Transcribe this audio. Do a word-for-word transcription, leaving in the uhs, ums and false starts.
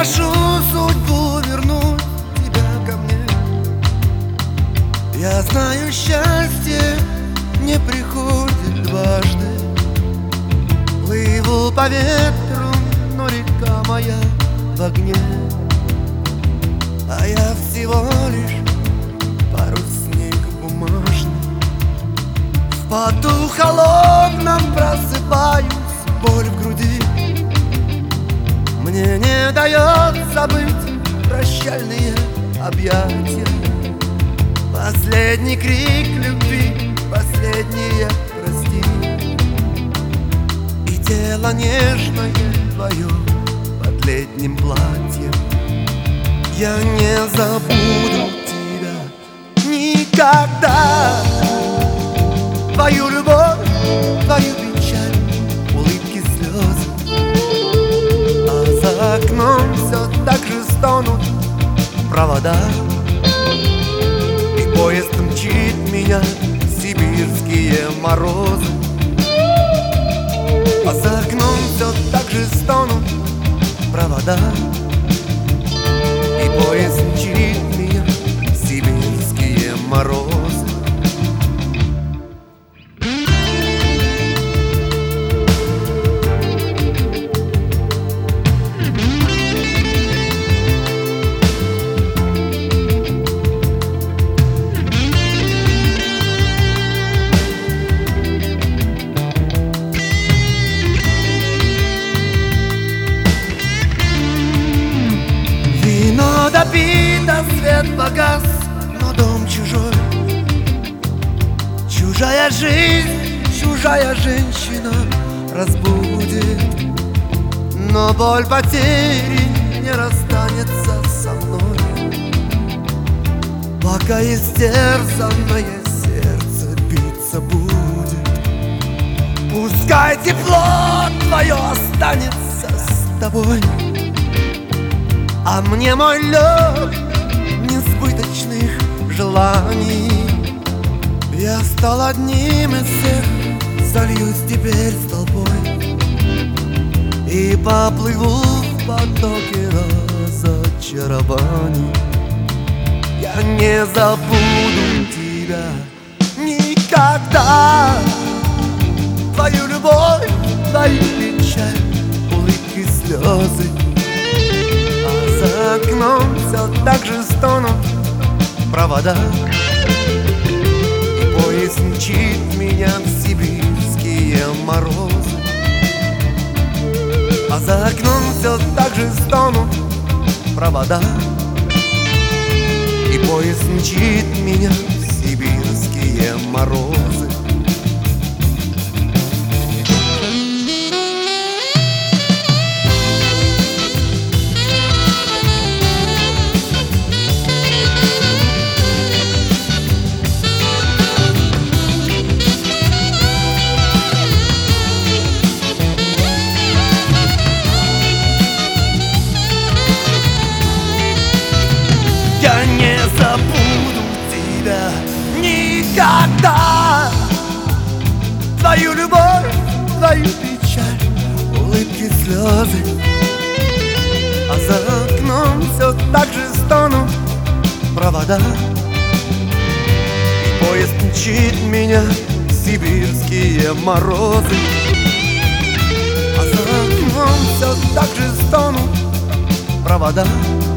прошу судьбу вернуть тебя ко мне. Я знаю, счастье не приходит дважды. Плыву по ветру, но река моя в огне, а я всего лишь парусник бумажный. В поту холодном просыпаюсь, боль в груди мне не дает забыть прощальные объятия. Последний крик любви, последнее прости. И тело нежное твое под летним платьем. Я не забуду тебя никогда. Твою любовь, твою печаль, улыбки, слезы. А за окном все так же стонут провода. И поезд мчит меня в сибирские морозы. А за окном все так же стонут провода. И поезд мчит меня в сибирские морозы. Допито, свет погас, но дом чужой. Чужая жизнь, чужая женщина разбудит. Но боль потери не расстанется со мной, пока истерзанное сердце биться будет. Пускай тепло твое останется с тобой, а мне мой лед несбыточных желаний. Я стал одним из всех, сольюсь теперь с толпой и поплыву в потоке разочарований. Я не забуду тебя никогда. Твою любовь, твою печаль, улыбки, слезы. За окном все так же стонут провода. И поезд мчит меня в сибирские морозы. А за окном все так же стонут провода. И поезд мчит меня в сибирские морозы. Я не забуду тебя никогда. Твою любовь, твою печаль, улыбки, слезы. А за окном все так же стонут провода. И поезд мчит меня в сибирские морозы. А за окном все так же стонут провода.